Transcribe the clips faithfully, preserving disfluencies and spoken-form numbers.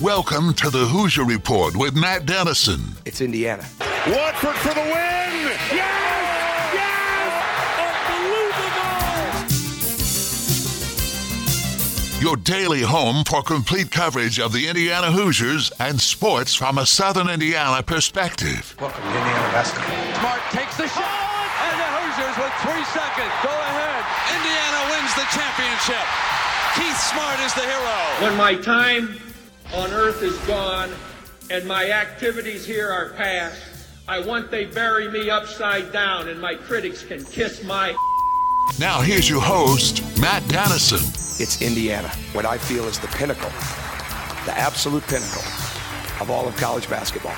Welcome to the Hoosier Report with Matt Dennison. It's Indiana. Watford for the win! Yes! Yes! Unbelievable! Your daily home for complete coverage of the Indiana Hoosiers and sports from a Southern Indiana perspective. Welcome to Indiana basketball. Smart takes the shot, and the Hoosiers with three seconds go ahead. Indiana wins the championship. Keith Smart is the hero. When my time on earth is gone and my activities here are past, I want they bury me upside down and my critics can kiss my. Now here's your host, Matt Dennison. It's Indiana, what I feel is the pinnacle, the absolute pinnacle of all of college basketball.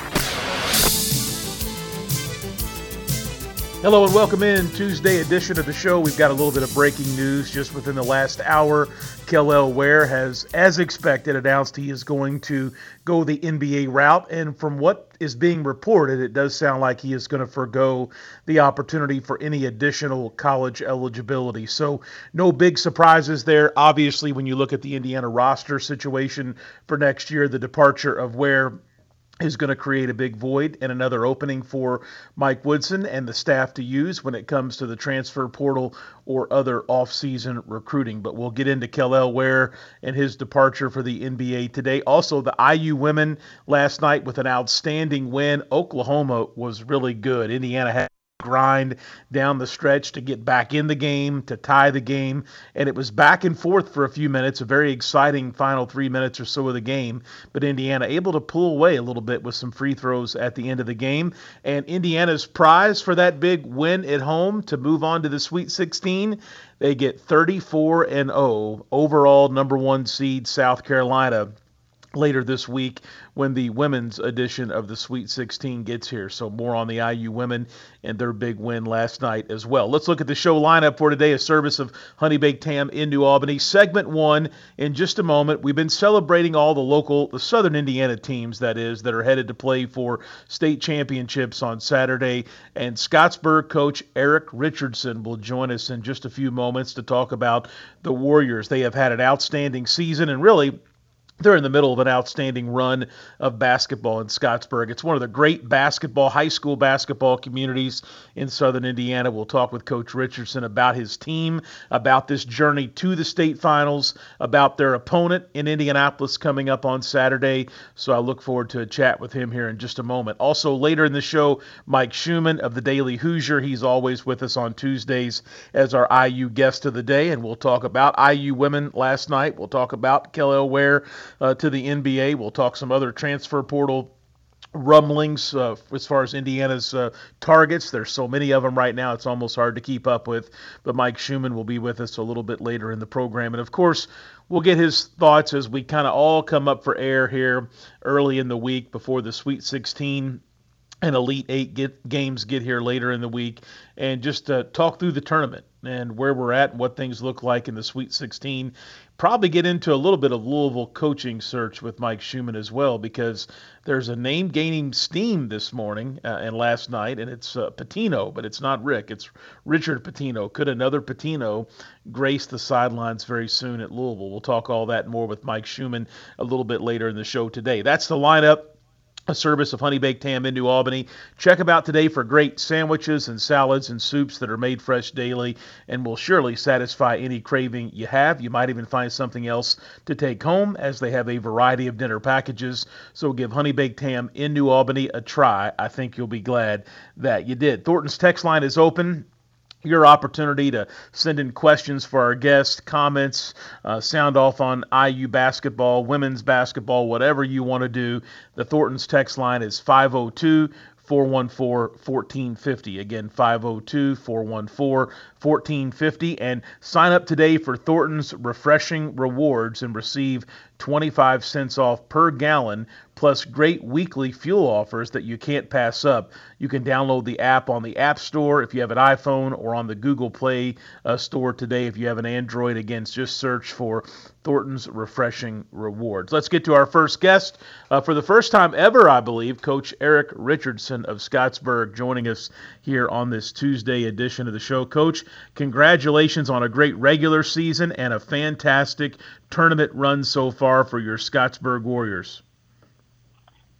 Hello and welcome in Tuesday edition of the show. We've got a little bit of breaking news just within the last hour. Kel'el Ware has, as expected, announced he is going to go the N B A route. And from what is being reported, it does sound like he is going to forego the opportunity for any additional college eligibility. So no big surprises there. Obviously, when you look at the Indiana roster situation for next year, the departure of Ware is going to create a big void and another opening for Mike Woodson and the staff to use when it comes to the transfer portal or other offseason recruiting. But we'll get into Kel'el Ware and his departure for the N B A today. Also, the I U women last night with an outstanding win. Oklahoma was really good. Indiana had grind down the stretch to get back in the game, to tie the game, and it was back and forth for a few minutes, a very exciting final three minutes or so of the game, but Indiana able to pull away a little bit with some free throws at the end of the game, and Indiana's prize for that big win at home to move on to the Sweet sixteen, they get thirty-four and oh, overall number one seed South Carolina later this week when the women's edition of the Sweet sixteen gets here. So more on the I U women and their big win last night as well. Let's look at the show lineup for today, a service of Honey Baked Ham in New Albany. Segment one in just a moment. We've been celebrating all the local, the Southern Indiana teams, that is, that are headed to play for state championships on Saturday. And Scottsburg coach Eric Richardson will join us in just a few moments to talk about the Warriors. They have had an outstanding season, and really, they're in the middle of an outstanding run of basketball in Scottsburg. It's one of the great basketball, high school basketball communities in Southern Indiana. We'll talk with Coach Richardson about his team, about this journey to the state finals, about their opponent in Indianapolis coming up on Saturday. So I look forward to a chat with him here in just a moment. Also later in the show, Mike Schumann of the Daily Hoosier. He's always with us on Tuesdays as our I U guest of the day, and we'll talk about I U women last night. We'll talk about Kel'el Ware Uh, to the N B A. We'll talk some other transfer portal rumblings uh, as far as Indiana's uh, targets. There's so many of them right now, it's almost hard to keep up with. But Mike Schumann will be with us a little bit later in the program. And, of course, we'll get his thoughts as we kind of all come up for air here early in the week before the Sweet sixteen and Elite Eight get, games get here later in the week, and just uh, talk through the tournament and where we're at and what things look like in the Sweet sixteen. Probably get into a little bit of Louisville coaching search with Mike Schumann as well, because there's a name gaining steam this morning uh, and last night, and it's uh, Pitino, but it's not Rick. It's Richard Pitino. Could another Pitino grace the sidelines very soon at Louisville? We'll talk all that and more with Mike Schumann a little bit later in the show today. That's the lineup. A service of Honey Baked Ham in New Albany. Check them out today for great sandwiches and salads and soups that are made fresh daily and will surely satisfy any craving you have. You might even find something else to take home, as they have a variety of dinner packages. So give Honey Baked Ham in New Albany a try. I think you'll be glad that you did. Thornton's text line is open. Your opportunity to send in questions for our guests, comments, uh, sound off on I U basketball, women's basketball, whatever you want to do. The Thornton's text line is five oh two, four one four, one four five oh. Again, five oh two, four one four, one four five oh. And sign up today for Thornton's Refreshing Rewards and receive twenty-five cents off per gallon, plus great weekly fuel offers that you can't pass up. You can download the app on the App Store if you have an iPhone, or on the Google Play uh, Store today if you have an Android. Again, just search for Thornton's Refreshing Rewards. Let's get to our first guest. Uh, for the first time ever, I believe, Coach Eric Richardson of Scottsburg joining us here on this Tuesday edition of the show. Coach, congratulations on a great regular season and a fantastic tournament run so far for your Scottsburg Warriors.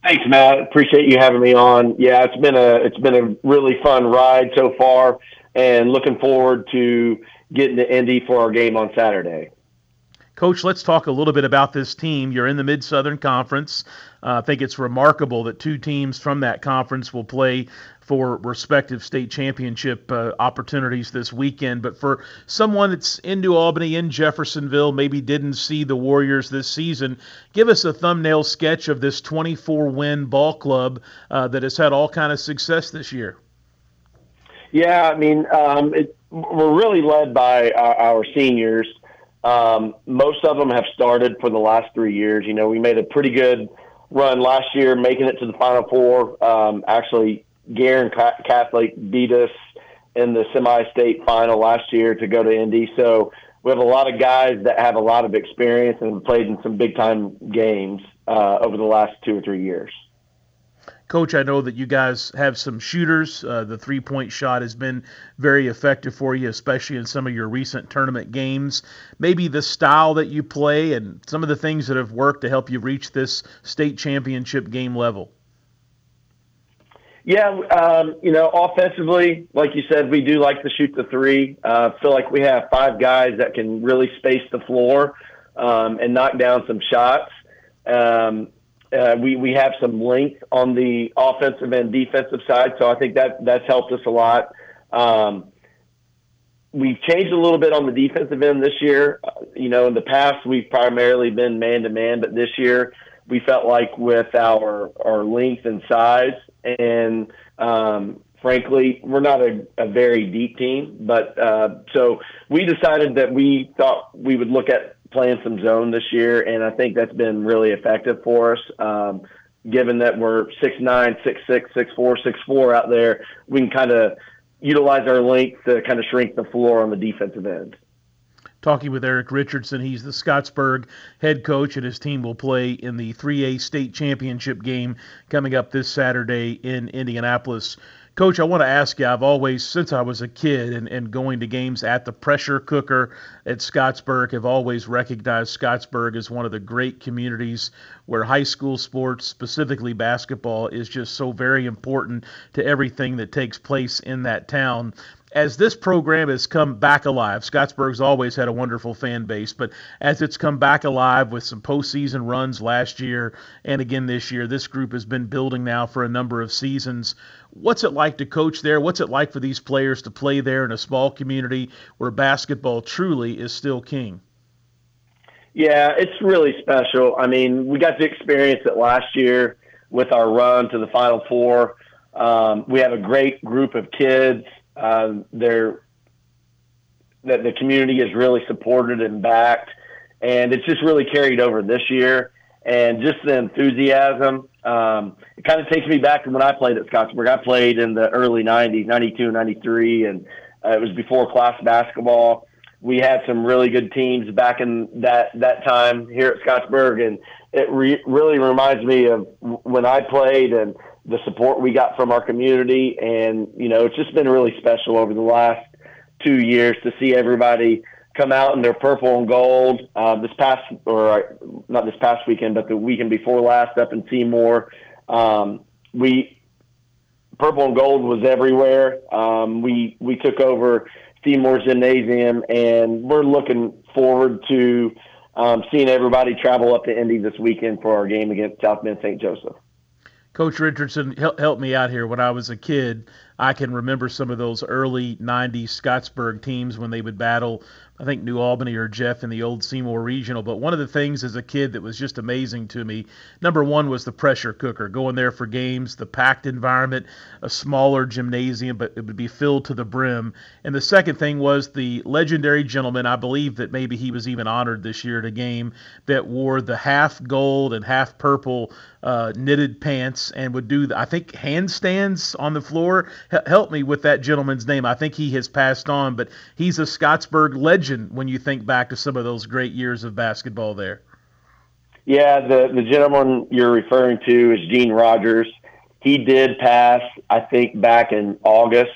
Thanks, Matt. Appreciate you having me on. Yeah, it's been a it's been a really fun ride so far, and looking forward to getting to Indy for our game on Saturday. Coach, let's talk a little bit about this team. You're in the Mid-Southern Conference. Uh, I think it's remarkable that two teams from that conference will play for respective state championship uh, opportunities this weekend. But for someone that's in New Albany, in Jeffersonville, maybe didn't see the Warriors this season, give us a thumbnail sketch of this twenty-four win ball club uh, that has had all kind of success this year. Yeah, I mean, um, it, we're really led by our, our seniors. Um, most of them have started for the last three years. You know, we made a pretty good run last year, making it to the Final Four. Um, actually, Guerin Catholic beat us in the semi-state final last year to go to Indy. So we have a lot of guys that have a lot of experience and have played in some big-time games uh, over the last two or three years. Coach, I know that you guys have some shooters. Uh, the three-point shot has been very effective for you, especially in some of your recent tournament games. Maybe the style that you play and some of the things that have worked to help you reach this state championship game level. Yeah, um, you know, offensively, like you said, we do like to shoot the three. I uh, feel like we have five guys that can really space the floor um, and knock down some shots. Um Uh, we, we have some length on the offensive and defensive side, so I think that that's helped us a lot. Um, we've changed a little bit on the defensive end this year. Uh, you know, in the past, we've primarily been man-to-man, but this year we felt like with our, our length and size, and um, frankly, we're not a, a very deep team, but uh, so we decided that we thought we would look at playing some zone this year, and I think that's been really effective for us. Um, given that we're six nine, six six, six four, six four out there, we can kind of utilize our length to kind of shrink the floor on the defensive end. Talking with Eric Richardson, he's the Scottsburg head coach, and his team will play in the three A state championship game coming up this Saturday in Indianapolis. Coach, I want to ask you, I've always, since I was a kid and, and going to games at the Pressure Cooker at Scottsburg, have always recognized Scottsburg as one of the great communities where high school sports, specifically basketball, is just so very important to everything that takes place in that town. As this program has come back alive, Scottsburg's always had a wonderful fan base, but as it's come back alive with some postseason runs last year and again this year, this group has been building now for a number of seasons. What's it like to coach there? What's it like for these players to play there in a small community where basketball truly is still king? Yeah, it's really special. I mean, we got to experience it last year with our run to the Final Four. Um, we have a great group of kids. Uh, they're, that the community is really supported and backed, and it's just really carried over this year. And just the enthusiasm, um, it kind of takes me back to when I played at Scottsburg. I played in the early nineties, ninety-two, ninety-three, and uh, it was before class basketball. We had some really good teams back in that, that time here at Scottsburg, and it re- really reminds me of when I played and the support we got from our community. And, you know, it's just been really special over the last two years to see everybody come out in their purple and gold. Uh, this past, or not this past weekend, but the weekend before last up in Seymour, um, we, purple and gold was everywhere. Um, we, we took over Seymour Gymnasium, and we're looking forward to um, seeing everybody travel up to Indy this weekend for our game against South Bend Saint Joseph. Coach Richardson, help, help me out here. When I was a kid, I can remember some of those early nineties Scottsburg teams when they would battle, I think, New Albany or Jeff in the old Seymour Regional. But one of the things as a kid that was just amazing to me, number one, was the Pressure Cooker. Going there for games, the packed environment, a smaller gymnasium, but it would be filled to the brim. And the second thing was the legendary gentleman, I believe that maybe he was even honored this year at a game, that wore the half gold and half purple uh, knitted pants and would do, I think, handstands on the floor. H- help me with that gentleman's name. I think he has passed on, but he's a Scottsburg legend when you think back to some of those great years of basketball there. Yeah, the, the gentleman you're referring to is Gene Rogers. He did pass, I think, back in August.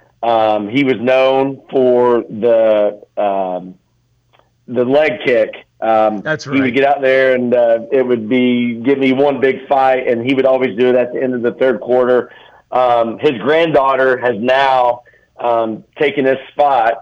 Um, he was known for the um, the leg kick Um, That's right. He would get out there, and uh, it would be give me one big fight, and he would always do it at the end of the third quarter. Um, his granddaughter has now um, taken his spot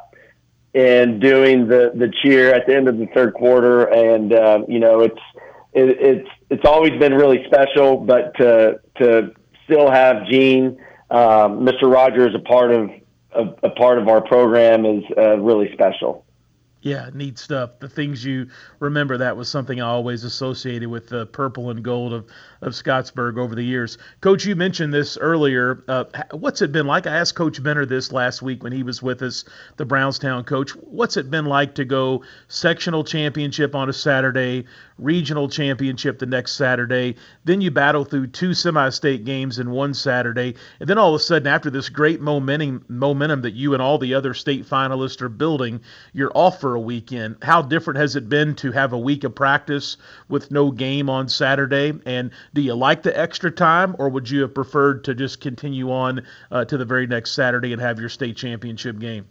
in doing the, the cheer at the end of the third quarter, and uh, you know it's it, it's it's always been really special. But to to still have Gene, um, Mister Rogers, a part of a, a part of our program is uh, really special. Yeah, neat stuff. The things you remember, that was something I always associated with the purple and gold of, of Scottsburg over the years. Coach, you mentioned this earlier. Uh, what's it been like? I asked Coach Benner this last week when he was with us, the Brownstown coach. What's it been like to go sectional championship on a Saturday, regional championship the next Saturday, then you battle through two semi-state games in one Saturday, and then all of a sudden after this great momentum, momentum that you and all the other state finalists are building, you're off for a weekend. How different has it been to have a week of practice with no game on Saturday? And do you like the extra time, or would you have preferred to just continue on uh, to the very next Saturday and have your state championship game?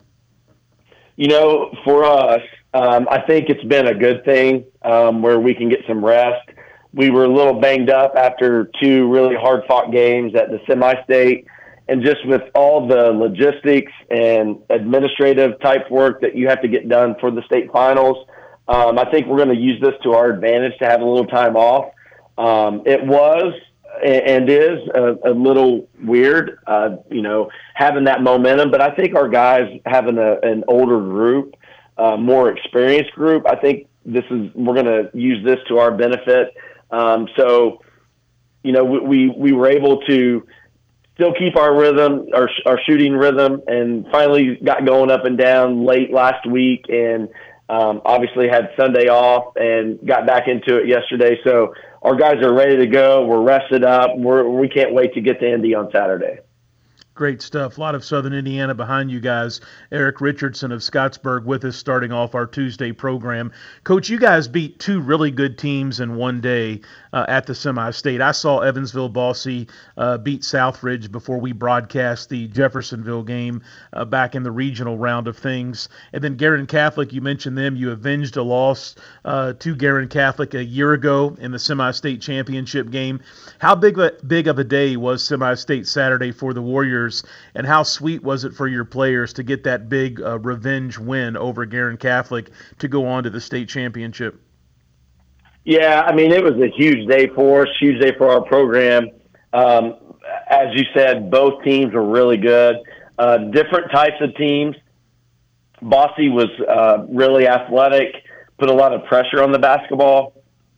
You know, for us, um, I think it's been a good thing um, where we can get some rest. We were a little banged up after two really hard-fought games at the semi-state, and just with all the logistics and administrative type work that you have to get done for the state finals, um, I think we're going to use this to our advantage to have a little time off. Um, it was and is a, a little weird, uh, you know, having that momentum. But I think our guys having a, an older group, uh, more experienced group, I think this is we're going to use this to our benefit. Um, so, you know, we, we we were able to still keep our rhythm, our our shooting rhythm, and finally got going up and down late last week, and um, obviously had Sunday off and got back into it yesterday. So our guys are ready to go. We're rested up. We're, we can't wait to get to Indy on Saturday. Great stuff. A lot of Southern Indiana behind you guys. Eric Richardson of Scottsburg with us starting off our Tuesday program. Coach, you guys beat two really good teams in one day uh, at the semi-state. I saw Evansville Bosse uh, beat Southridge before we broadcast the Jeffersonville game uh, back in the regional round of things. And then Guerin Catholic, you mentioned them. You avenged a loss uh, to Guerin Catholic a year ago in the semi-state championship game. How big, a, big of a day was semi-state Saturday for the Warriors? And how sweet was it for your players to get that big uh, revenge win over Guerin Catholic to go on to the state championship? Yeah, I mean, it was a huge day for us, huge day for our program. Um, as you said, both teams were really good. Uh, different types of teams. Bosse was uh, really athletic, put a lot of pressure on the basketball,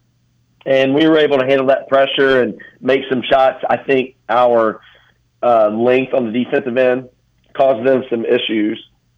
and we were able to handle that pressure and make some shots. I think our Uh, length on the defensive end caused them some issues.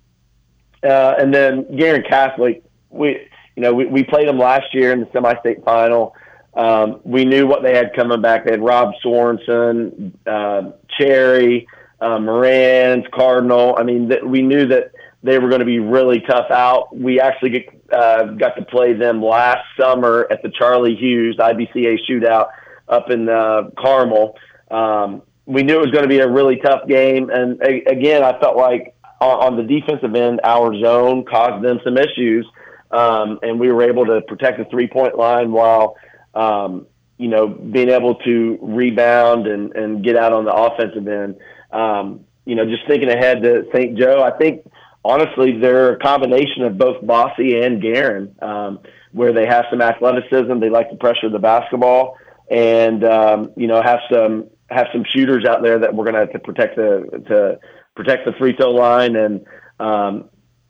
Uh, and then Guerin Catholic, we, you know, we, we played them last year in the semi-state final. Um, we knew what they had coming back. They had Rob Sorensen, uh, Cherry, uh, Moran's, Cardinal. I mean, th- we knew that they were going to be really tough out. We actually get, uh, got to play them last summer at the Charlie Hughes I B C A shootout up in uh, Carmel. Um, We knew it was going to be a really tough game. And, a, again, I felt like on, on the defensive end, our zone caused them some issues. Um, and we were able to protect the three-point line while, um, you know, being able to rebound and, and get out on the offensive end. Um, you know, just thinking ahead to Saint Joe, I think, honestly, they're a combination of both Bosse and Guerin, um, where they have some athleticism. They like to pressure the basketball and, um, you know, have some – have some shooters out there that we're going to have to protect the, to protect the free throw line and um,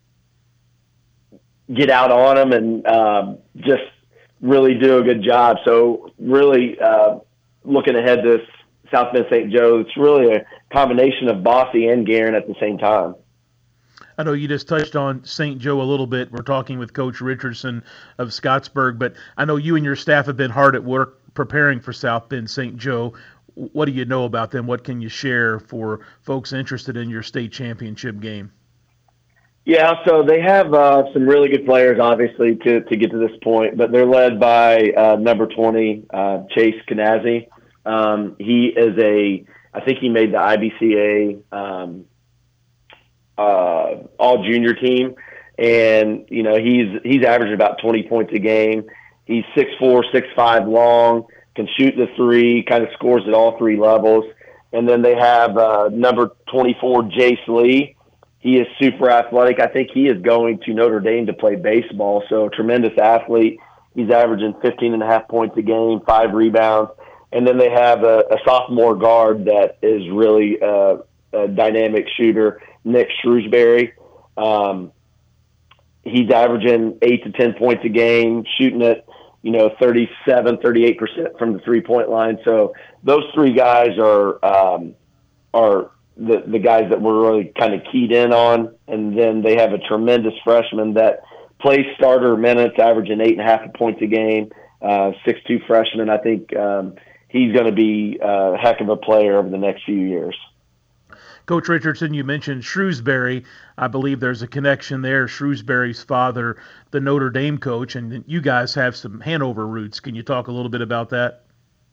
get out on them and um, just really do a good job. So really uh, looking ahead to South Bend Saint Joe, it's really a combination of Bosse and Guerin at the same time. I know you just touched on Saint Joe a little bit. We're talking with Coach Richardson of Scottsburg, but I know you and your staff have been hard at work preparing for South Bend Saint Joe. What do you know about them? What can you share for folks interested in your state championship game? Yeah, so they have uh, some really good players, obviously, to, to get to this point, but they're led by uh, number twenty, uh, Chase Canazzi. Um, he is a, I think he made the I B C A um, uh, all-junior team, and you know he's he's averaging about twenty points a game. He's six four, six five long, can shoot the three, kind of scores at all three levels. And then they have uh, number twenty-four, Jace Lee. He is super athletic. I think he is going to Notre Dame to play baseball. So a tremendous athlete. He's averaging fifteen and a half points a game, five rebounds. And then they have a, a sophomore guard that is really uh, a dynamic shooter, Nick Shrewsbury. Um, he's averaging eight to ten points a game, shooting at, you know, thirty-seven, thirty-eight percent from the three-point line. So those three guys are um, are the, the guys that we're really kind of keyed in on. And then they have a tremendous freshman that plays starter minutes, averaging eight and a half points a game, uh, six two freshman. I think um, he's going to be a heck of a player over the next few years. Coach Richardson, you mentioned Shrewsbury. I believe there's a connection there. Shrewsbury's father, the Notre Dame coach, and you guys have some Hanover roots. Can you talk a little bit about that?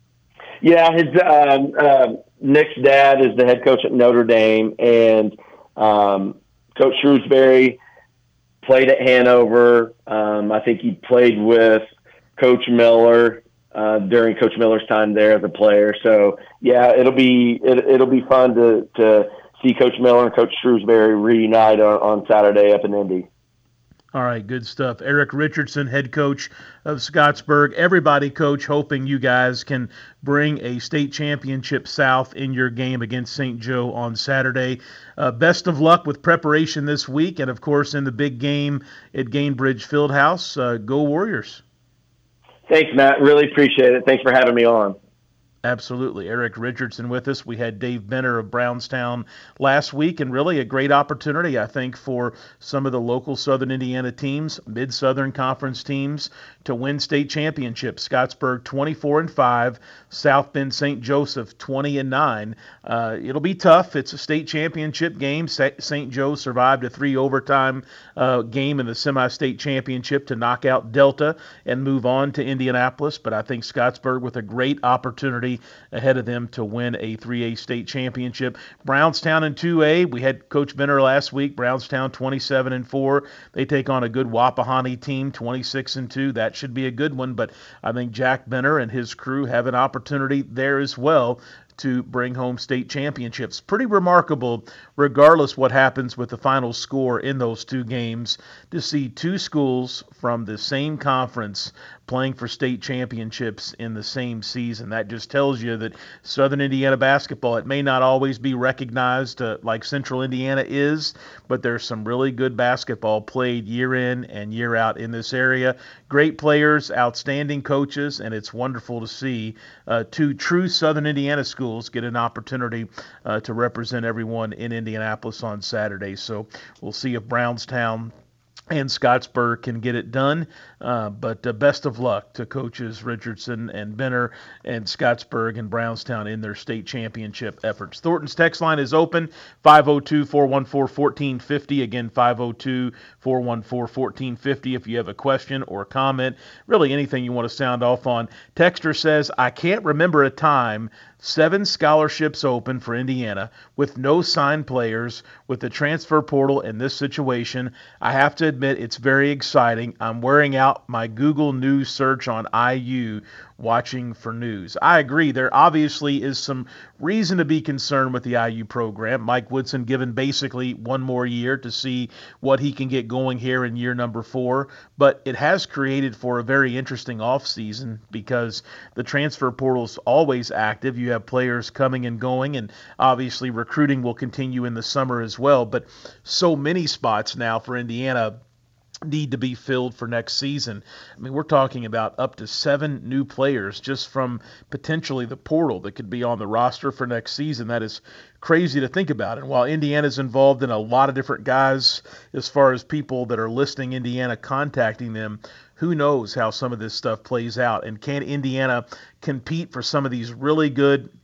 Yeah, his um, uh, Nick's dad is the head coach at Notre Dame, and um, Coach Shrewsbury played at Hanover. Um, I think he played with Coach Miller uh, during Coach Miller's time there as a player. So yeah, it'll be it, it'll be fun to to see Coach Miller and Coach Shrewsbury reunite on, on Saturday up in Indy. All right, good stuff. Eric Richardson, head coach of Scottsburg. Everybody, Coach, hoping you guys can bring a state championship south in your game against Saint Joe on Saturday. Uh, best of luck with preparation this week, and, of course, in the big game at Gainbridge Fieldhouse. Uh, go Warriors. Thanks, Matt. Really appreciate it. Thanks for having me on. Absolutely. Eric Richardson with us. We had Dave Benner of Brownstown last week, and really a great opportunity, I think, for some of the local Southern Indiana teams, Mid-Southern Conference teams, to win state championships. Scottsburg twenty-four and five, South Bend Saint Joseph twenty and nine. Uh, it'll be tough. It's a state championship game. Saint Joe survived a three overtime uh, game in the semi-state championship to knock out Delta and move on to Indianapolis, but I think Scottsburg with a great opportunity ahead of them to win a three A state championship. Brownstown in two A, we had Coach Benner last week. Brownstown twenty-seven and four. They take on a good Wapahani team, twenty-six and two. That should be a good one, but I think Jack Benner and his crew have an opportunity there as well to bring home state championships. Pretty remarkable, regardless what happens with the final score in those two games, to see two schools from the same conference playing for state championships in the same season. That just tells you that Southern Indiana basketball, it may not always be recognized uh, like Central Indiana is, but there's some really good basketball played year in and year out in this area. Great players, outstanding coaches, and it's wonderful to see uh, two true Southern Indiana schools get an opportunity uh, to represent everyone in Indianapolis on Saturday. So we'll see if Brownstown and Scottsburg can get it done, uh, but uh, best of luck to coaches Richardson and Benner and Scottsburg and Brownstown in their state championship efforts. Thornton's text line is open, five oh two, four one four, one four five oh. Again, five oh two, four one four, one four five oh if you have a question or a comment, really anything you want to sound off on. Texter says, I can't remember a time seven scholarships open for Indiana with no signed players. With the transfer portal in this situation, I have to admit it's very exciting. I'm wearing out my Google News search on I U watching for news. I agree. There obviously is some reason to be concerned with the I U program. Mike Woodson given basically one more year to see what he can get going here in year number four, but it has created for a very interesting offseason because the transfer portal is always active. You have players coming and going, and obviously recruiting will continue in the summer as well, but so many spots now for Indiana need to be filled for next season. I mean, we're talking about up to seven new players just from potentially the portal that could be on the roster for next season. That is crazy to think about. And while Indiana's involved in a lot of different guys as far as people that are listing Indiana contacting them, who knows how some of this stuff plays out. And can Indiana compete for some of these really good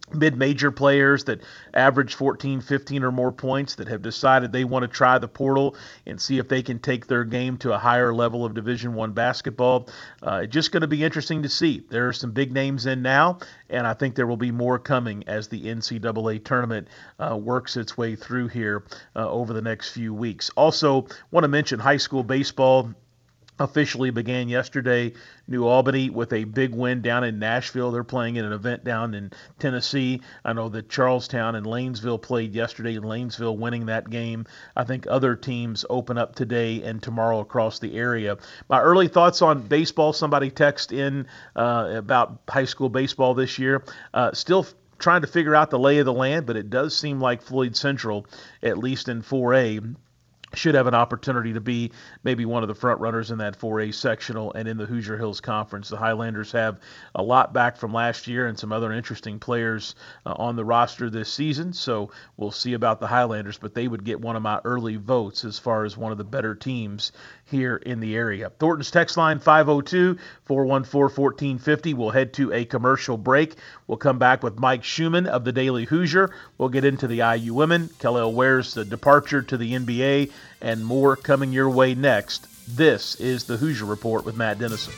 mid-major players that average fourteen, fifteen or more points that have decided they want to try the portal and see if they can take their game to a higher level of Division One basketball. Uh, it's just going to be interesting to see. There are some big names in now, and I think there will be more coming as the N C double A tournament uh, works its way through here uh, over the next few weeks. Also, want to mention high school baseball officially began yesterday. New Albany with a big win down in Nashville. They're playing in an event down in Tennessee. I know that Charlestown and Lanesville played yesterday, and Lanesville winning that game. I think other teams open up today and tomorrow across the area. My early thoughts on baseball, somebody text in uh, about high school baseball this year. Uh, still trying to figure out the lay of the land, but it does seem like Floyd Central, at least in four A, should have an opportunity to be maybe one of the front runners in that four A sectional and in the Hoosier Hills Conference. The Highlanders have a lot back from last year and some other interesting players uh, on the roster this season, so we'll see about the Highlanders, but they would get one of my early votes as far as one of the better teams here in the area. Thornton's text line five oh two, four one four, one four five oh. We'll head to a commercial break. We'll come back with Mike Schumann of the Daily Hoosier. We'll get into the I U women, Kel'el Ware's the departure to the N B A, and more coming your way next. This is the Hoosier Report with Matt Dennison.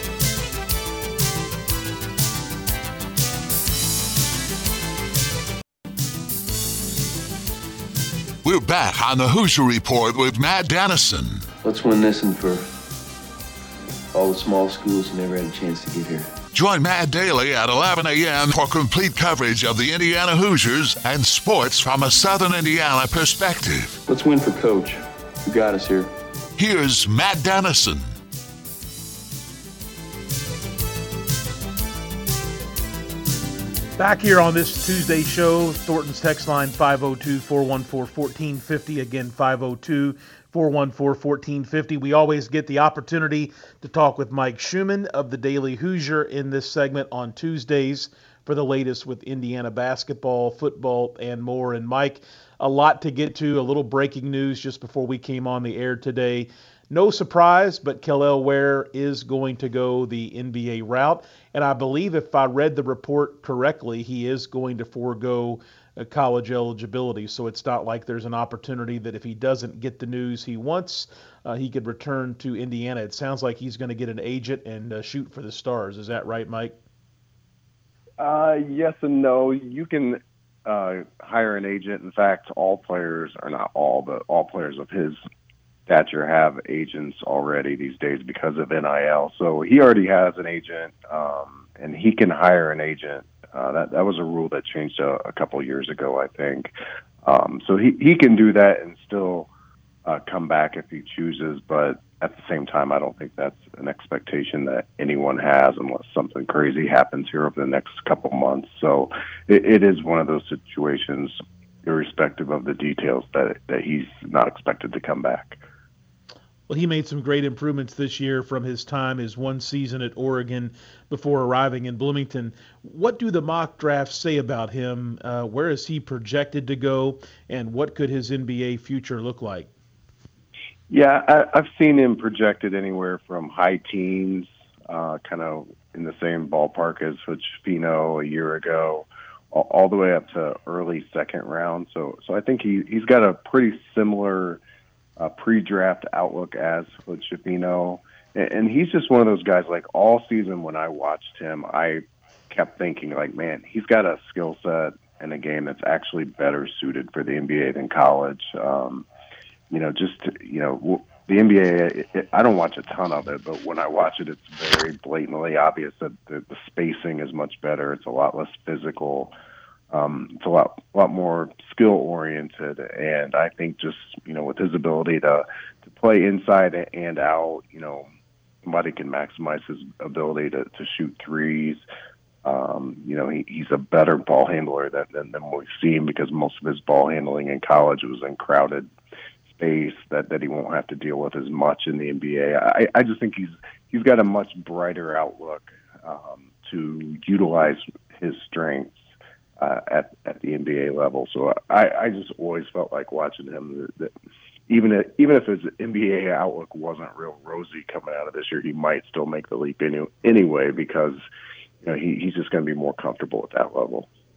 We're back on the Hoosier Report with Matt Dennison. Let's win this one for all the small schools who never had a chance to get here. Join Matt daily at eleven a.m. for complete coverage of the Indiana Hoosiers and sports from a Southern Indiana perspective. Let's win for Coach, who got us here. Here's Matt Dennison. Back here on this Tuesday show, Thornton's text line five oh two, four one four, one four five oh. Again, five oh two, four one four, one four five oh. We always get the opportunity to talk with Mike Schumann of the Daily Hoosier in this segment on Tuesdays for the latest with Indiana basketball, football, and more. And Mike, a lot to get to, a little breaking news just before we came on the air today. No surprise, but Kel'el Ware is going to go the N B A route. And I believe if I read the report correctly, he is going to forego a college eligibility. So it's not like there's an opportunity that if he doesn't get the news he wants, uh, he could return to Indiana. It sounds like he's going to get an agent and uh, shoot for the stars. Is that right, Mike? Uh, yes and no. You can uh, hire an agent. In fact, all players, or not all, but all players of his stature have agents already these days because of N I L. So he already has an agent, um, and he can hire an agent. Uh, that that was a rule that changed a, a couple years ago, I think. Um, so he, he can do that and still uh, come back if he chooses. But at the same time, I don't think that's an expectation that anyone has unless something crazy happens here over the next couple months. So it, it is one of those situations, irrespective of the details, that that he's not expected to come back. Well, he made some great improvements this year from his time, his one season at Oregon before arriving in Bloomington. What do the mock drafts say about him? Uh, where is he projected to go, and what could his N B A future look like? Yeah, I, I've seen him projected anywhere from high teens, uh, kind of in the same ballpark as Hood-Schifino a year ago, all, all the way up to early second round. So, so I think he he's got a pretty similar Uh, pre-draft outlook as Hood-Schifino, and, and he's just one of those guys. Like all season when I watched him, I kept thinking, like, man, he's got a skill set and a game that's actually better suited for the N B A than college. Um, you know, just you know, the N B A. It, it, I don't watch a ton of it, but when I watch it, it's very blatantly obvious that the, the spacing is much better. It's a lot less physical. Um, it's a lot, lot more skill oriented, and I think just you know with his ability to to play inside and out, you know, somebody can maximize his ability to, to shoot threes. Um, you know, he, he's a better ball handler than, than than we've seen because most of his ball handling in college was in crowded space that, that he won't have to deal with as much in the N B A. I, I just think he's he's got a much brighter outlook um, to utilize his strengths Uh, at at the N B A level. So I, I just always felt like watching him that, that even if, even if his N B A outlook wasn't real rosy coming out of this year, he might still make the leap any, anyway because you know he, he's just going to be more comfortable at that level.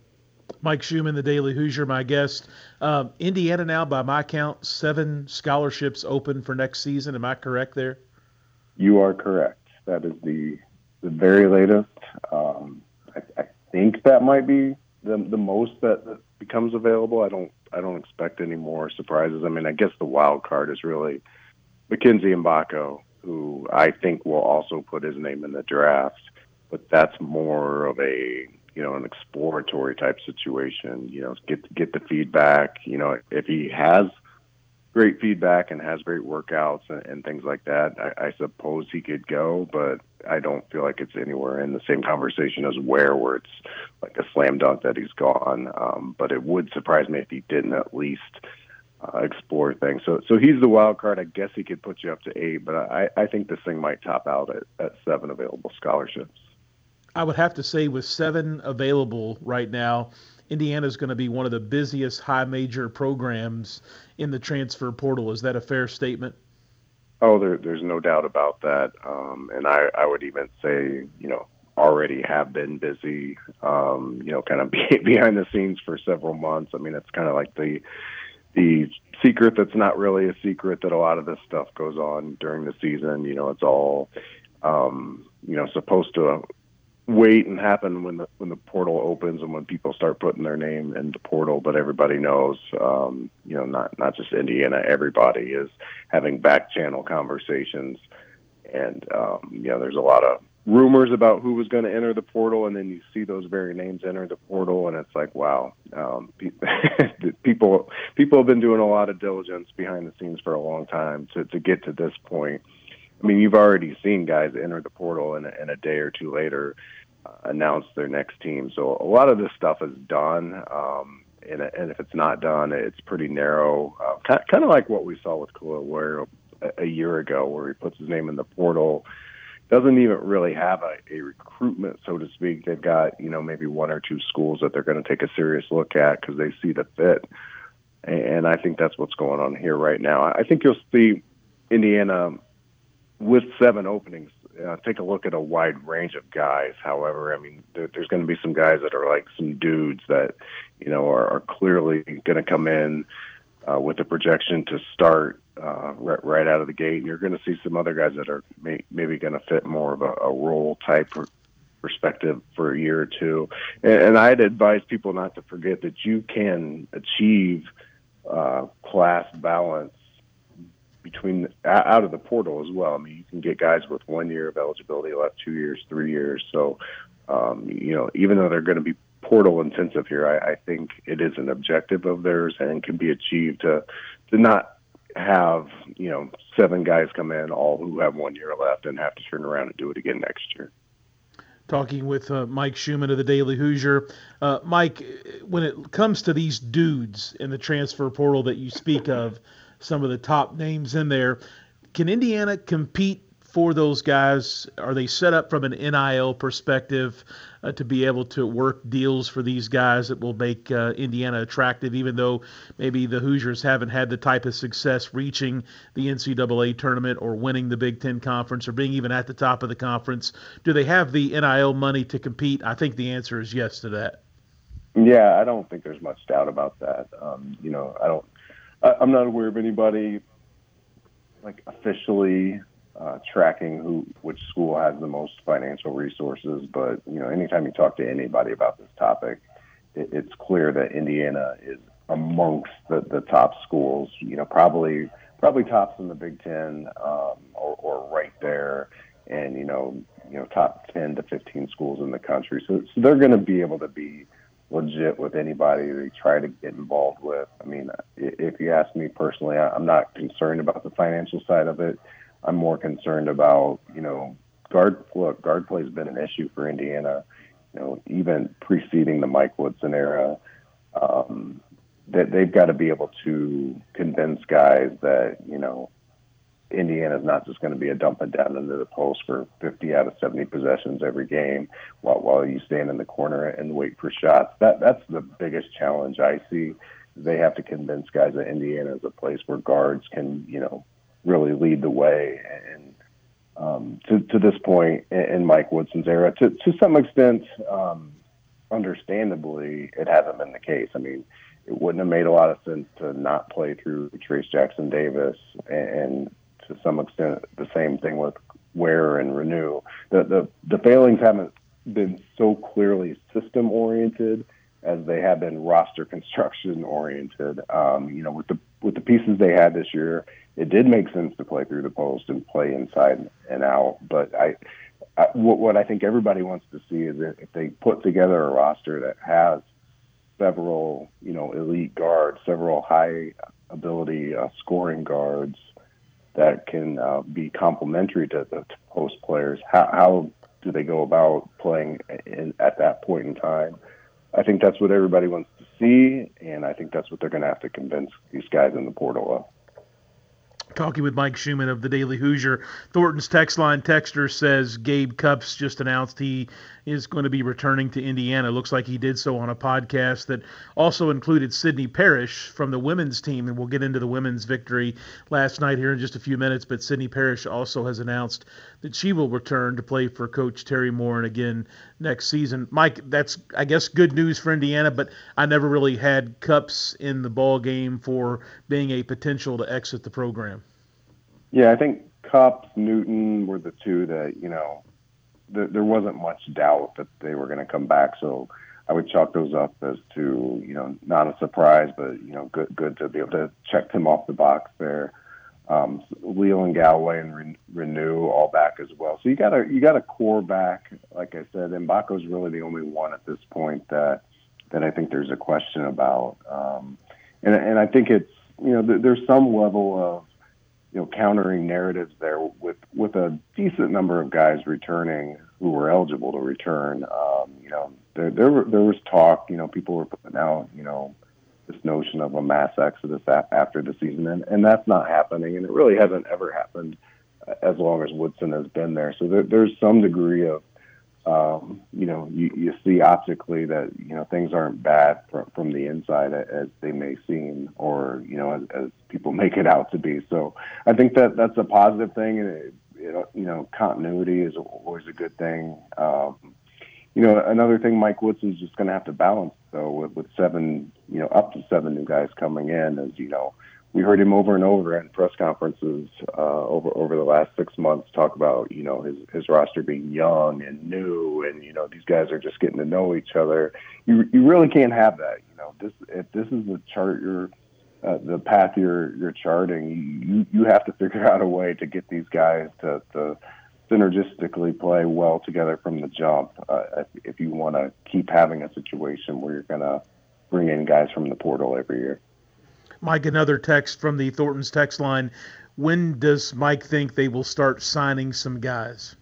Mike Schumann, the Daily Hoosier, my guest. Um, Indiana now, by my count, seven scholarships open for next season. Am I correct there? You are correct. That is the the very latest. Um, I, I think that might be the the most that, that becomes available. I don't I don't expect any more surprises. I mean, I guess the wild card is really Mackenzie Mbako, who I think will also put his name in the draft, but that's more of a you know, an exploratory type situation, you know, get get the feedback, you know, if he has great feedback and has great workouts and, and things like that, I, I suppose he could go, but I don't feel like it's anywhere in the same conversation as Ware, where it's like a slam dunk that he's gone. Um, but it would surprise me if he didn't at least uh, explore things. So so he's the wild card. I guess he could put you up to eight, but I, I think this thing might top out at, at seven available scholarships. I would have to say with seven available right now, Indiana is going to be one of the busiest high major programs in the transfer portal. Is that a fair statement? Oh, there, there's no doubt about that. Um, and I, I would even say, you know, already have been busy, um, you know, kind of be, behind the scenes for several months. I mean, it's kind of like the the secret that's not really a secret that a lot of this stuff goes on during the season. You know, it's all, um, you know, supposed to wait and happen when the when the portal opens and when people start putting their name in the portal. But everybody knows, um, you know, not not just Indiana, everybody is having back channel conversations, and um, you know, there's a lot of rumors about who was going to enter the portal, and then you see those very names enter the portal, and it's like, wow, um, people people have been doing a lot of diligence behind the scenes for a long time to to get to this point. I mean, you've already seen guys enter the portal and, and a day or two later uh, announce their next team. So a lot of this stuff is done, um, and, and if it's not done, it's pretty narrow. Uh, kind, kind of like what we saw with Khalil Ware a, a year ago, where he puts his name in the portal, doesn't even really have a, a recruitment, so to speak. They've got, you know, maybe one or two schools that they're going to take a serious look at because they see the fit. And I think that's what's going on here right now. I think you'll see Indiana with seven openings, uh, take a look at a wide range of guys. However, I mean, there, there's going to be some guys that are like some dudes that, you know, are, are clearly going to come in uh, with a projection to start uh, right, right out of the gate. And you're going to see some other guys that are may, maybe going to fit more of a, a role type perspective for a year or two. And, and I'd advise people not to forget that you can achieve uh, class balance between out of the portal as well. I mean, you can get guys with one year of eligibility left, two years, three years. So, um, you know, even though they're going to be portal intensive here, I, I think it is an objective of theirs and can be achieved to to not have, you know, seven guys come in all who have one year left and have to turn around and do it again next year. Talking with uh, Mike Schumann of the Daily Hoosier. Uh, Mike, when it comes to these dudes in the transfer portal that you speak of, some of the top names in there, can Indiana compete for those guys? Are they set up from an N I L perspective uh, to be able to work deals for these guys that will make uh, Indiana attractive, even though maybe the Hoosiers haven't had the type of success reaching the N C double A tournament or winning the Big Ten Conference or being even at the top of the conference? Do they have the N I L money to compete? I think the answer is yes to that. Yeah, I don't think there's much doubt about that. Um, you know, I don't I'm not aware of anybody like officially uh, tracking who which school has the most financial resources, but you know, anytime you talk to anybody about this topic, it, it's clear that Indiana is amongst the, the top schools. You know, probably probably tops in the Big Ten um, or, or right there, and you know, you know, top ten to fifteen schools in the country. So, so they're going to be able to be legit with anybody they try to get involved with. I mean, if you ask me personally, I'm not concerned about the financial side of it. I'm more concerned about, you know, guard look, guard play has been an issue for Indiana, you know, even preceding the Mike Woodson era. Um, that they've got to be able to convince guys that, you know, Indiana's not just going to be a dumping down into the post for fifty out of seventy possessions every game while while you stand in the corner and wait for shots. That that's the biggest challenge I see. They have to convince guys that Indiana is a place where guards can, you know, really lead the way. And um, to to this point in Mike Woodson's era, to to some extent, um, understandably, it hasn't been the case. I mean, it wouldn't have made a lot of sense to not play through Trace Jackson Davis, and, and to some extent, the same thing with Ware and Renew. The, the the failings haven't been so clearly system oriented as they have been roster construction oriented. Um, you know, with the with the pieces they had this year, it did make sense to play through the post and play inside and out. But I, I what, what I think everybody wants to see is if they put together a roster that has several, you know, elite guards, several high ability uh, scoring guards that can uh, be complementary to the to post players. How, how do they go about playing in, at that point in time? I think that's what everybody wants to see, and I think that's what they're going to have to convince these guys in the portal of. Talking with Mike Schumann of the Daily Hoosier. Thornton's text line texter says Gabe Cupps just announced he is going to be returning to Indiana. Looks like he did so on a podcast that also included Sydney Parrish from the women's team, and we'll get into the women's victory last night here in just a few minutes. But Sydney Parrish also has announced that she will return to play for Coach Terry Morin again next season. Mike, that's, I guess, good news for Indiana, but I never really had Cupps in the ball game for being a potential to exit the program. Yeah, I think Cupps, Newton were the two that, you know, th- there wasn't much doubt that they were going to come back. So I would chalk those up as to, you know, not a surprise, but, you know, good good to be able to check them off the box there. Um, Leland Galway and Re- Renew all back as well. So you got a you got a core back, like I said. Mbako's really the only one at this point that that I think there's a question about. Um, and and I think it's, you know, th- there's some level of, you know, countering narratives there with, with a decent number of guys returning who were eligible to return. Um, you know, there, there, there was talk, you know, people were putting out, you know, this notion of a mass exodus after the season, and, and that's not happening, and it really hasn't ever happened as long as Woodson has been there. So there, there's some degree of, um, you know, you, you see optically that, you know, things aren't bad from, from the inside as they may seem, or, you know, as, as people make it out to be. So I think that that's a positive thing, and it, it, you know, continuity is always a good thing. Um, you know, another thing Mike Woodson's just going to have to balance, though, with, with seven, you know, up to seven new guys coming in, is, you know, we heard him over and over at press conferences uh, over over the last six months talk about, you know, his, his roster being young and new, and, you know, these guys are just getting to know each other. You you really can't have that. You know, this if this is the chart you're, uh, the path you're you're charting, you you have to figure out a way to get these guys to, to synergistically play well together from the jump. Uh, if, if you want to keep having a situation where you're going to bring in guys from the portal every year. Mike, another text from the Thornton's text line. When does Mike think they will start signing some guys?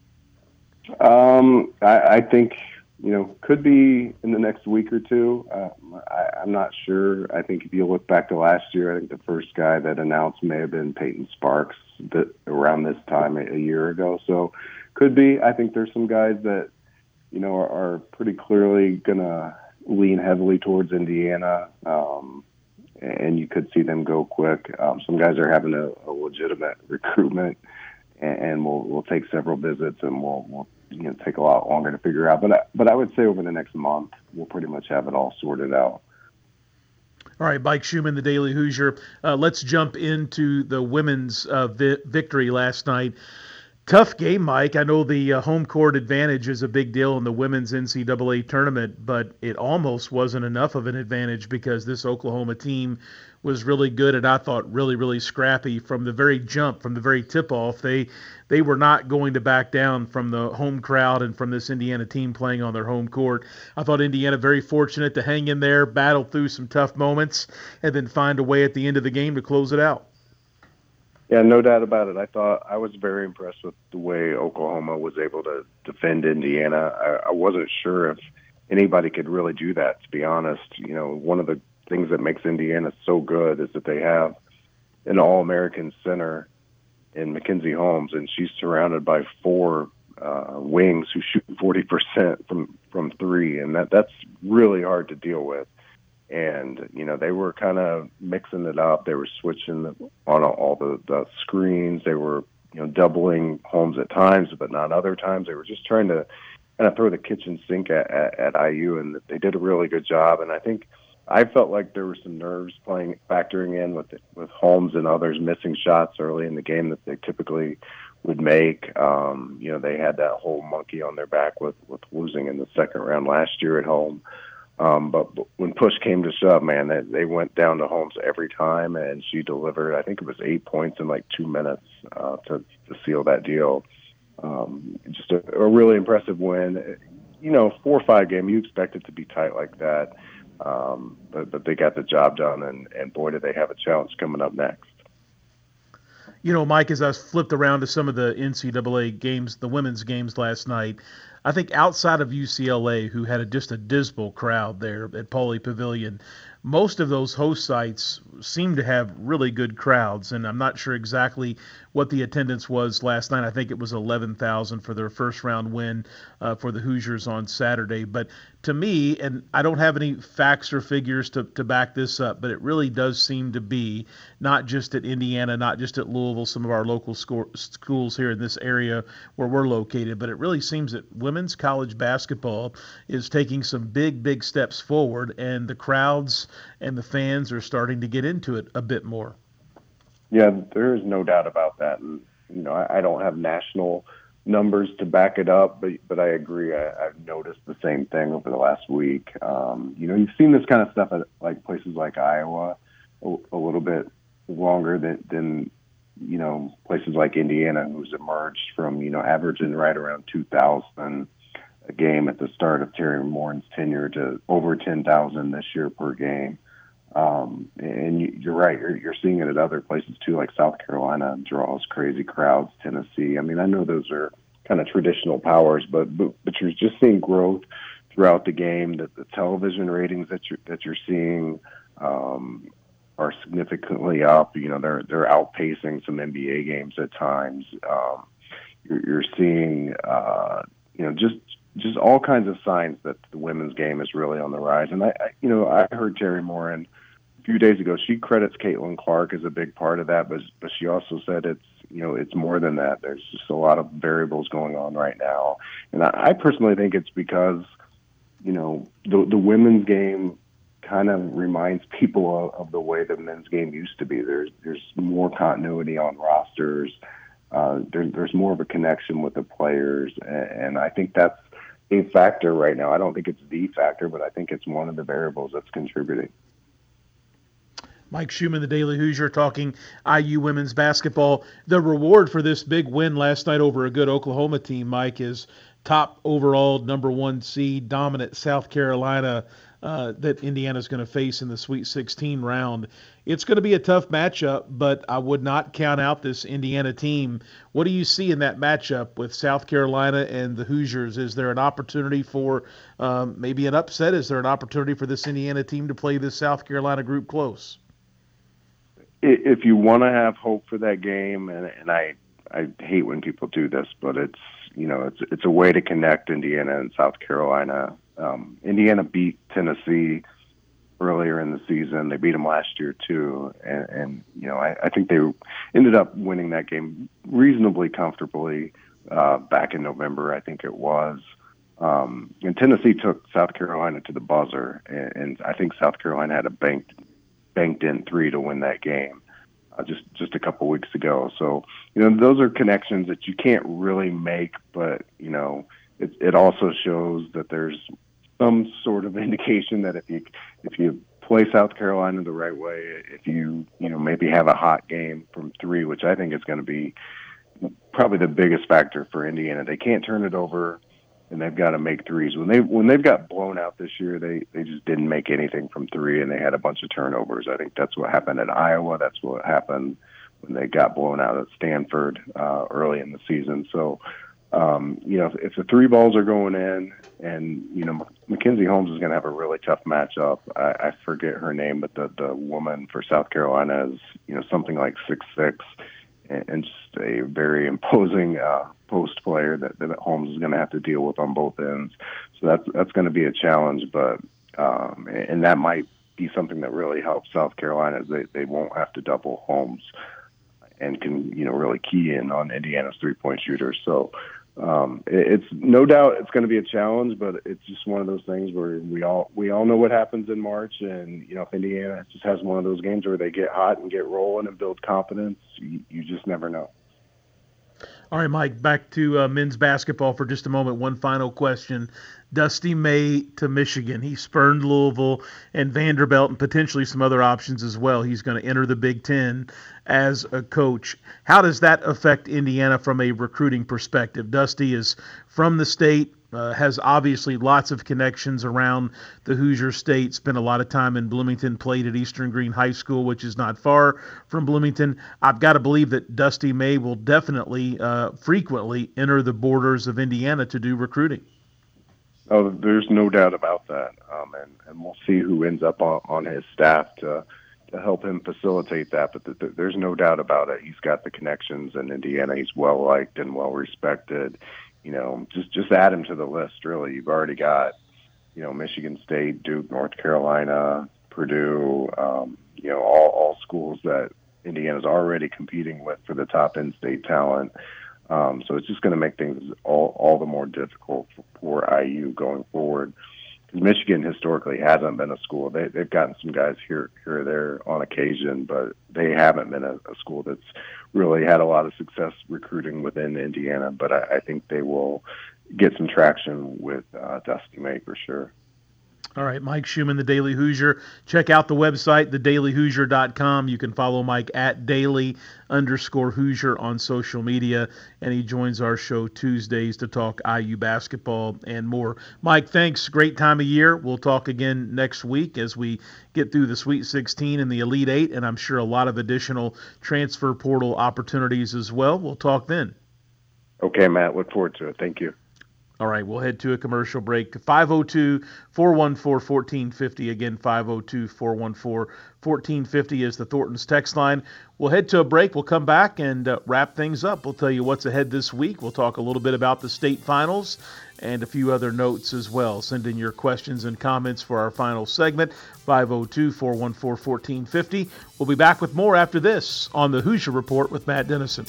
Um, I, I think, you know, could be in the next week or two. Uh, I, I'm not sure. I think if you look back to last year, I think the first guy that announced may have been Peyton Sparks that, around this time a, a year ago. So could be. I think there's some guys that, you know, are, are pretty clearly going to lean heavily towards Indiana. Um, and you could see them go quick. Um, some guys are having a, a legitimate recruitment, and, and we'll we'll take several visits, and we'll, we'll you know take a lot longer to figure out. But I, but I would say over the next month, we'll pretty much have it all sorted out. All right, Mike Schumann, the Daily Hoosier. Uh, let's jump into the women's uh, vi- victory last night. Tough game, Mike. I know the uh, home court advantage is a big deal in the women's N C double A tournament, but it almost wasn't enough of an advantage because this Oklahoma team was really good and I thought really, really scrappy from the very jump, from the very tip-off. They they were not going to back down from the home crowd and from this Indiana team playing on their home court. I thought Indiana very fortunate to hang in there, battle through some tough moments, and then find a way at the end of the game to close it out. Yeah, no doubt about it. I thought I was very impressed with the way Oklahoma was able to defend Indiana. I, I wasn't sure if anybody could really do that, to be honest. You know, one of the things that makes Indiana so good is that they have an All-American center in Mackenzie Holmes, and she's surrounded by four uh, wings who shoot forty percent from, from three, and that that's really hard to deal with. And, you know, they were kind of mixing it up. They were switching on all the, the screens. They were, you know, doubling Holmes at times, but not other times. They were just trying to kind of throw the kitchen sink at, at, at I U, and they did a really good job. And I think I felt like there were some nerves playing, factoring in with with Holmes and others missing shots early in the game that they typically would make. Um, you know, they had that whole monkey on their back with, with losing in the second round last year at home. Um, but, but when push came to shove, man, they, they went down to Holmes every time, and she delivered. I think it was eight points in like two minutes uh, to, to seal that deal. Um, just a, a really impressive win. You know, four or five game, you expect it to be tight like that. Um, but, but they got the job done, and, and boy, do they have a challenge coming up next. You know, Mike, as I flipped around to some of the N C double A games, the women's games last night, I think outside of U C L A, who had a, just a dismal crowd there at Pauley Pavilion, most of those host sites seem to have really good crowds, and I'm not sure exactly what the attendance was last night. I think it was eleven thousand for their first round win uh, for the Hoosiers on Saturday. But to me, and I don't have any facts or figures to, to back this up, but it really does seem to be not just at Indiana, not just at Louisville, some of our local sco- schools here in this area where we're located, but it really seems that women's college basketball is taking some big, big steps forward, and the crowds and the fans are starting to get into it a bit more. Yeah, there is no doubt about that. And, you know, I, I don't have national numbers to back it up, but but I agree. I, I've noticed the same thing over the last week. Um, you know, you've seen this kind of stuff at like places like Iowa a, a little bit longer than, than, you know, places like Indiana, who's emerged from, you know, averaging right around two thousand a game at the start of Terry Morin's tenure to over ten thousand this year per game. Um, and you, you're right. You're, you're seeing it at other places too, like South Carolina draws crazy crowds, Tennessee. I mean, I know those are kind of traditional powers, but, but, but you're just seeing growth throughout the game. That the television ratings that you're, that you're seeing, um, are significantly up. You know, they're, they're outpacing some N B A games at times. Um, you're, you're seeing, uh, you know, just, just all kinds of signs that the women's game is really on the rise. And I, I you know, I heard Terry Morin a few days ago. She credits Caitlin Clark as a big part of that, but but she also said it's, you know, it's more than that. There's just a lot of variables going on right now, and I, I personally think it's because, you know, the the women's game kind of reminds people of, of the way the men's game used to be. There's there's more continuity on rosters. Uh, there, there's more of a connection with the players, and, and I think that's a factor right now. I don't think it's the factor, but I think it's one of the variables that's contributing. Mike Schumann, the Daily Hoosier, talking I U women's basketball. The reward for this big win last night over a good Oklahoma team, Mike, is top overall number one seed, dominant South Carolina uh, that Indiana's going to face in the Sweet sixteen round. It's going to be a tough matchup, but I would not count out this Indiana team. What do you see in that matchup with South Carolina and the Hoosiers? Is there an opportunity for um, maybe an upset? Is there an opportunity for this Indiana team to play this South Carolina group close? If you want to have hope for that game, and, and I, I hate when people do this, but it's, you know, it's it's a way to connect Indiana and South Carolina. Um, Indiana beat Tennessee earlier in the season. They beat them last year too, and, and you know, I, I think they ended up winning that game reasonably comfortably uh, back in November, I think it was. Um, and Tennessee took South Carolina to the buzzer, and, and I think South Carolina had a banked banked in three to win that game uh, just just a couple weeks ago. So, you know, those are connections that you can't really make, but, you know, it, it also shows that there's some sort of indication that if you if you play South Carolina the right way, if you, you know, maybe have a hot game from three, which I think is going to be probably the biggest factor for Indiana. They can't turn it over, and they've got to make threes. When they when they've got blown out this year, they, they just didn't make anything from three, and they had a bunch of turnovers. I think that's what happened at Iowa. That's what happened when they got blown out at Stanford uh, early in the season. So, um, you know, if, if the three balls are going in, and, you know, Mackenzie Holmes is going to have a really tough matchup. I, I forget her name, but the, the woman for South Carolina is, you know, something like six six, and, and just a very imposing uh, post player that, that Holmes is going to have to deal with on both ends. So that's that's going to be a challenge, but um, and that might be something that really helps South Carolina. They they won't have to double Holmes and can, you know, really key in on Indiana's three point shooters. So um, it, it's no doubt it's going to be a challenge, but it's just one of those things where we all we all know what happens in March, and you know if Indiana just has one of those games where they get hot and get rolling and build confidence, you, you just never know. All right, Mike, back to uh, men's basketball for just a moment. One final question. Dusty May to Michigan. He spurned Louisville and Vanderbilt and potentially some other options as well. He's going to enter the Big Ten as a coach. How does that affect Indiana from a recruiting perspective? Dusty is from the state, uh, has obviously lots of connections around the Hoosier State, spent a lot of time in Bloomington, played at Eastern Green High School, which is not far from Bloomington. I've got to believe that Dusty May will definitely uh, frequently enter the borders of Indiana to do recruiting. Oh, there's no doubt about that, um, and, and we'll see who ends up on, on his staff to to help him facilitate that. But the, the, there's no doubt about it. He's got the connections in Indiana. He's well liked and well respected. You know, just just add him to the list. Really, you've already got, you know, Michigan State, Duke, North Carolina, Purdue. Um, you know, all all schools that Indiana's already competing with for the top in-state talent. Um, so it's just going to make things all, all the more difficult for, for I U going forward. Because Michigan historically hasn't been a school. They, they've gotten some guys here, here or there on occasion, but they haven't been a, a school that's really had a lot of success recruiting within Indiana. But I, I think they will get some traction with uh, Dusty May for sure. All right, Mike Schumann, the Daily Hoosier. Check out the website, the daily hoosier dot com. You can follow Mike at daily underscore Hoosier on social media, and he joins our show Tuesdays to talk I U basketball and more. Mike, thanks. Great time of year. We'll talk again next week as we get through the Sweet sixteen and the Elite Eight, and I'm sure a lot of additional transfer portal opportunities as well. We'll talk then. Okay, Matt. Look forward to it. Thank you. All right, we'll head to a commercial break. five oh two, four one four, one four five oh. Again, five oh two, four one four, one four five oh is the Thornton's text line. We'll head to a break. We'll come back and uh, wrap things up. We'll tell you what's ahead this week. We'll talk a little bit about the state finals and a few other notes as well. Send in your questions and comments for our final segment, five oh two, four one four, one four five oh. We'll be back with more after this on the Hoosier Report with Matt Dennison.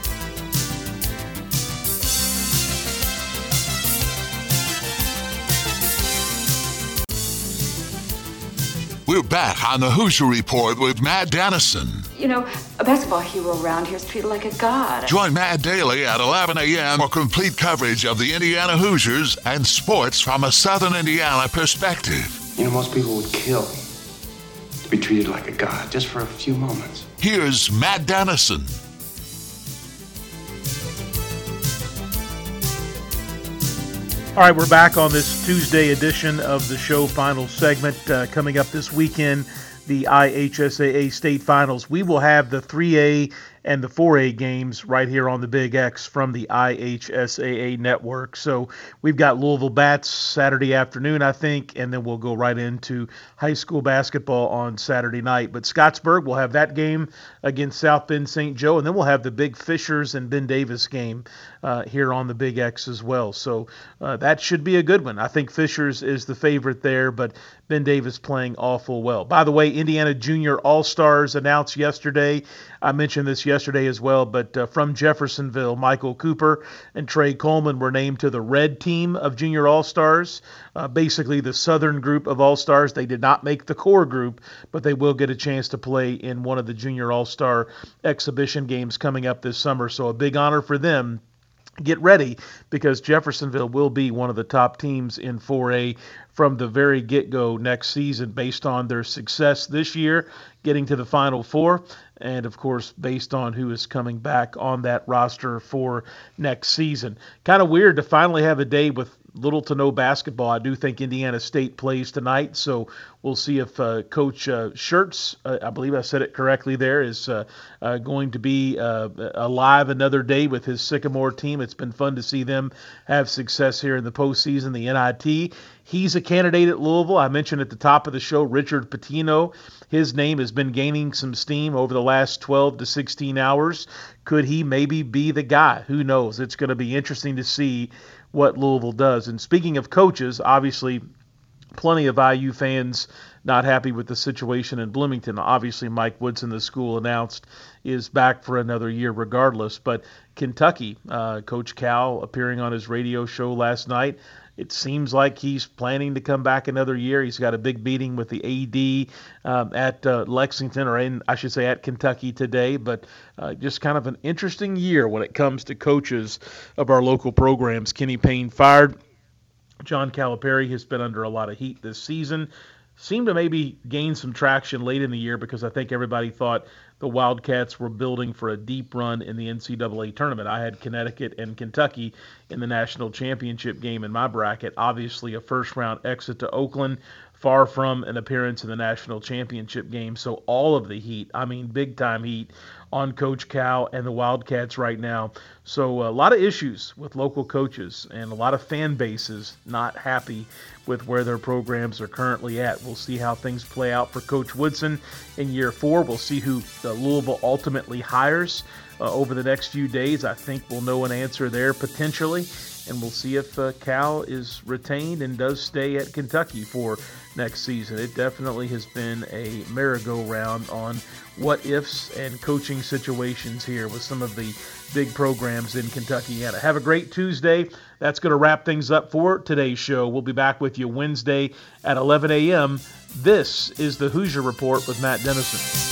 We're back on the Hoosier Report with Matt Dennison. You know, a basketball hero around here is treated like a god. Join Matt daily at eleven a.m. for complete coverage of the Indiana Hoosiers and sports from a Southern Indiana perspective. You know, most people would kill to be treated like a god just for a few moments. Here's Matt Dennison. All right, we're back on this Tuesday edition of the show, final segment. Uh, coming up this weekend, the I H S A A state finals. We will have the three A and the four A games right here on the Big X from the I H S A A network. So we've got Louisville Bats Saturday afternoon, I think, and then we'll go right into high school basketball on Saturday night. But Scottsburg will have that game against South Bend Saint Joe, and then we'll have the big Fishers and Ben Davis game uh, here on the Big X as well. So uh, that should be a good one. I think Fishers is the favorite there, but Ben Davis playing awful well. By the way, Indiana Junior All-Stars announced yesterday. I mentioned this yesterday as well, but uh, from Jeffersonville, Michael Cooper and Trey Coleman were named to the red team of Junior All-Stars, uh, basically the southern group of All-Stars. They did not make the core group, but they will get a chance to play in one of the Junior All-Star exhibition games coming up this summer, so a big honor for them. Get ready, because Jeffersonville will be one of the top teams in four A from the very get-go next season based on their success this year, getting to the Final Four, and, of course, based on who is coming back on that roster for next season. Kind of weird to finally have a day with little to no basketball. I do think Indiana State plays tonight, so we'll see if uh, Coach uh, Schertz, uh, I believe I said it correctly there, is uh, uh, going to be uh, alive another day with his Sycamore team. It's been fun to see them have success here in the postseason, the N I T. He's a candidate at Louisville. I mentioned at the top of the show, Richard Pitino. His name has been gaining some steam over the last twelve to sixteen hours. Could he maybe be the guy? Who knows? It's going to be interesting to see what Louisville does. And speaking of coaches, obviously plenty of I U fans not happy with the situation in Bloomington. Obviously, Mike Woodson, the school announced, is back for another year regardless. But Kentucky, uh, Coach Cal appearing on his radio show last night, it seems like he's planning to come back another year. He's got a big meeting with the A D um, at uh, Lexington, or in, I should say at Kentucky today. But uh, just kind of an interesting year when it comes to coaches of our local programs. Kenny Payne fired. John Calipari has been under a lot of heat this season. Seemed to maybe gain some traction late in the year because I think everybody thought the Wildcats were building for a deep run in the N C double A tournament. I had Connecticut and Kentucky in the national championship game in my bracket. Obviously, a first-round exit to Oakland, far from an appearance in the national championship game. So all of the heat, I mean big-time heat, on Coach Cal and the Wildcats right now. So a lot of issues with local coaches and a lot of fan bases not happy with where their programs are currently at. We'll see how things play out for Coach Woodson in year four. We'll see who the Louisville ultimately hires uh, over the next few days. I think we'll know an answer there potentially, and we'll see if uh, Cal is retained and does stay at Kentucky for next season. It definitely has been a merry-go-round on what-ifs and coaching situations here with some of the big programs in Kentucky. Have a great Tuesday. That's going to wrap things up for today's show. We'll be back with you Wednesday at eleven a.m. This is the Hoosier Report with Matt Dennison.